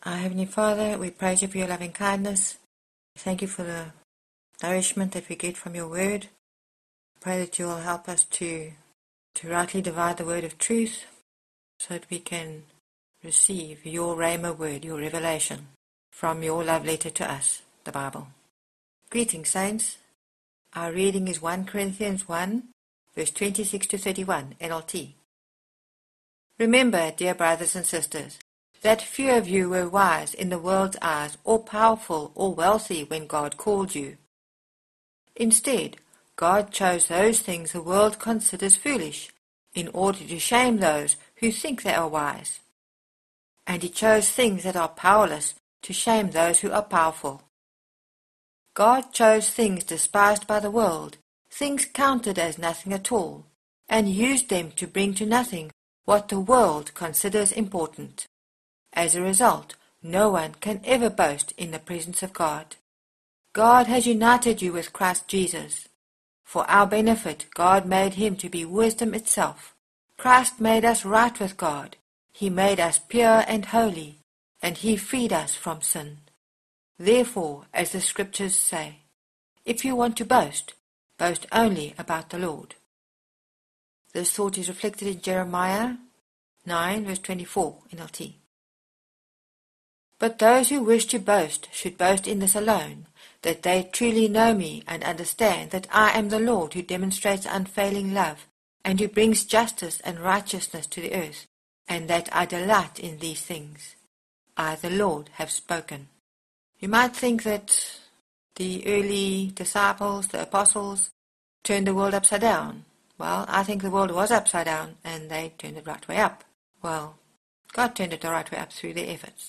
Our Heavenly Father, we praise you for your loving kindness. Thank you for the nourishment that we get from your word. Pray that you will help us to rightly divide the word of truth so that we can receive your Rhema word, your revelation, from your love letter to us, the Bible. Greetings, saints. Our reading is 1 Corinthians 1, verse 26 to 31, NLT. Remember, dear brothers and sisters, that few of you were wise in the world's eyes, or powerful or wealthy when God called you. Instead, God chose those things the world considers foolish, in order to shame those who think they are wise. And he chose things that are powerless to shame those who are powerful. God chose things despised by the world, things counted as nothing at all, and used them to bring to nothing what the world considers important. As a result, no one can ever boast in the presence of God. God has united you with Christ Jesus. For our benefit, God made him to be wisdom itself. Christ made us right with God. He made us pure and holy, and he freed us from sin. Therefore, as the Scriptures say, if you want to boast, boast only about the Lord. This thought is reflected in Jeremiah 9, verse 24, NLT. But those who wish to boast should boast in this alone, that they truly know me and understand that I am the Lord who demonstrates unfailing love, and who brings justice and righteousness to the earth, and that I delight in these things. I, the Lord, have spoken. You might think that the early disciples, the apostles, turned the world upside down. Well, I think the world was upside down, and they turned it right way up. Well, God turned it the right way up through their efforts.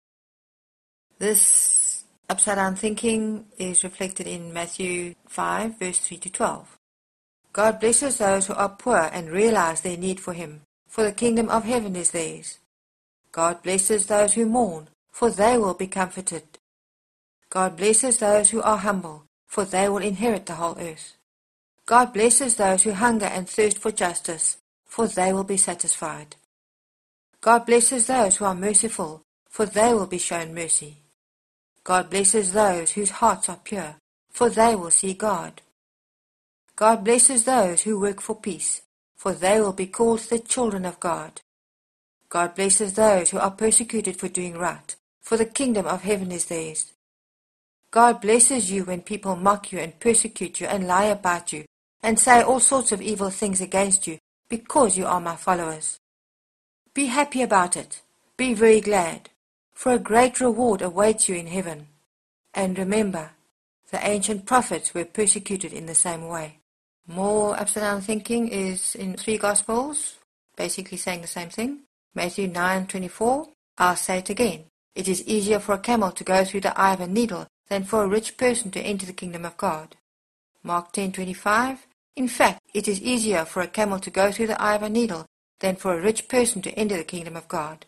This upside-down thinking is reflected in Matthew 5, verse 3 to 12. God blesses those who are poor and realize their need for him, for the kingdom of heaven is theirs. God blesses those who mourn, for they will be comforted. God blesses those who are humble, for they will inherit the whole earth. God blesses those who hunger and thirst for justice, for they will be satisfied. God blesses those who are merciful, for they will be shown mercy. God blesses those whose hearts are pure, for they will see God. God blesses those who work for peace, for they will be called the children of God. God blesses those who are persecuted for doing right, for the kingdom of heaven is theirs. God blesses you when people mock you and persecute you and lie about you and say all sorts of evil things against you because you are my followers. Be happy about it. Be very glad, for a great reward awaits you in heaven. And remember, the ancient prophets were persecuted in the same way. More upside-down thinking is in 3 Gospels, basically saying the same thing. Matthew 9:24, I'll say it again. It is easier for a camel to go through the eye of a needle than for a rich person to enter the kingdom of God. Mark 10:25, in fact, it is easier for a camel to go through the eye of a needle than for a rich person to enter the kingdom of God.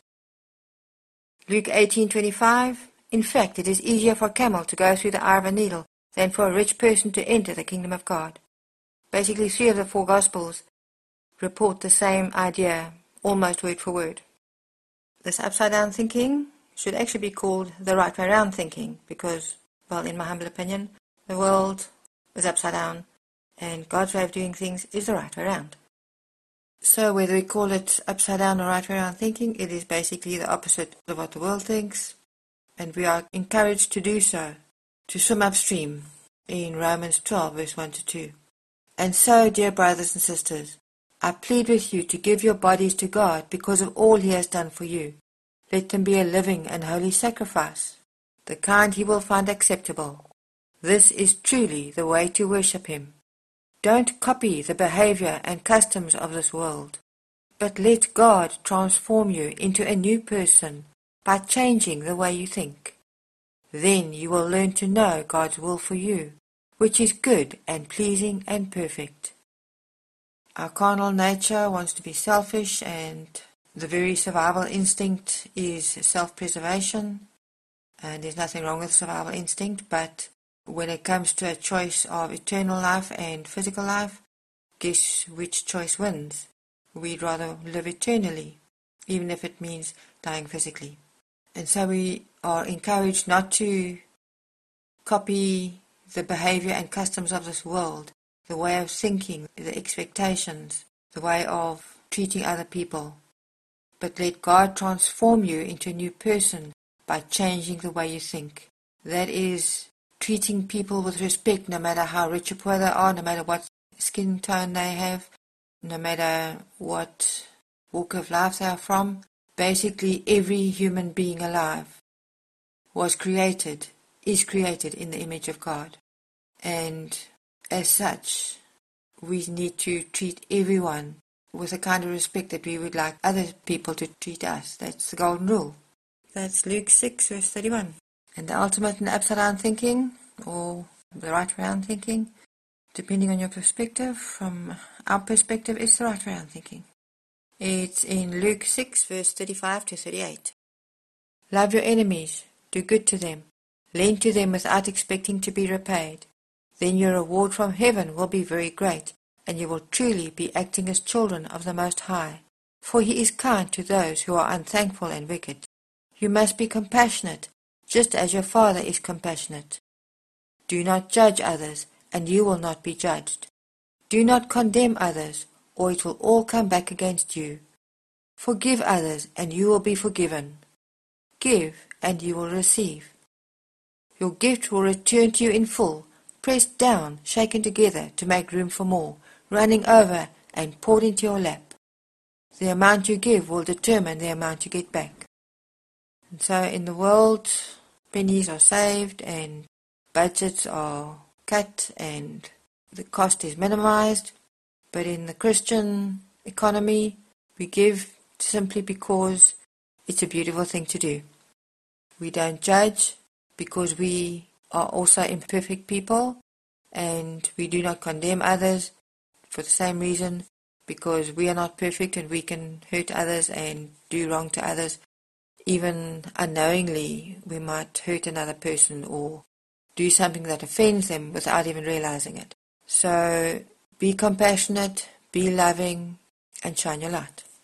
Luke 18:25, in fact, it is easier for a camel to go through the eye of a needle than for a rich person to enter the kingdom of God. Basically, 3 of the 4 Gospels report the same idea, almost word for word. This upside-down thinking should actually be called the right way around thinking because, well, in my humble opinion, the world is upside down and God's way of doing things is the right way around. So whether we call it upside down or right way around thinking, it is basically the opposite of what the world thinks, and we are encouraged to do so, to swim upstream in Romans 12, verse 1 to 2. And so, dear brothers and sisters, I plead with you to give your bodies to God because of all he has done for you. Let them be a living and holy sacrifice, the kind he will find acceptable. This is truly the way to worship him. Don't copy the behavior and customs of this world, but let God transform you into a new person by changing the way you think. Then you will learn to know God's will for you, which is good and pleasing and perfect. Our carnal nature wants to be selfish, and the very survival instinct is self-preservation, and there's nothing wrong with survival instinct, but when it comes to a choice of eternal life and physical life, guess which choice wins? We'd rather live eternally, even if it means dying physically. And so we are encouraged not to copy the behavior and customs of this world, the way of thinking, the expectations, the way of treating other people, but let God transform you into a new person by changing the way you think. That is treating people with respect, no matter how rich or poor they are, no matter what skin tone they have, no matter what walk of life they are from. Basically, every human being alive is created in the image of God. And as such, we need to treat everyone with the kind of respect that we would like other people to treat us. That's the golden rule. That's Luke 6, verse 31. And the ultimate in upside down thinking, or the right round thinking, depending on your perspective, from our perspective, it's the right round thinking. It's in Luke 6, verse 35 to 38. Love your enemies, do good to them, lend to them without expecting to be repaid. Then your reward from heaven will be very great, and you will truly be acting as children of the Most High. For he is kind to those who are unthankful and wicked. You must be compassionate, just as your Father is compassionate. Do not judge others, and you will not be judged. Do not condemn others, or it will all come back against you. Forgive others, and you will be forgiven. Give, and you will receive. Your gift will return to you in full, pressed down, shaken together to make room for more, running over and poured into your lap. The amount you give will determine the amount you get back. And so in the world, pennies are saved and budgets are cut and the cost is minimized. But in the Christian economy, we give simply because it's a beautiful thing to do. We don't judge because we are also imperfect people, and we do not condemn others for the same reason, because we are not perfect and we can hurt others and do wrong to others. Even unknowingly, we might hurt another person or do something that offends them without even realizing it. So be compassionate, be loving, and shine your light.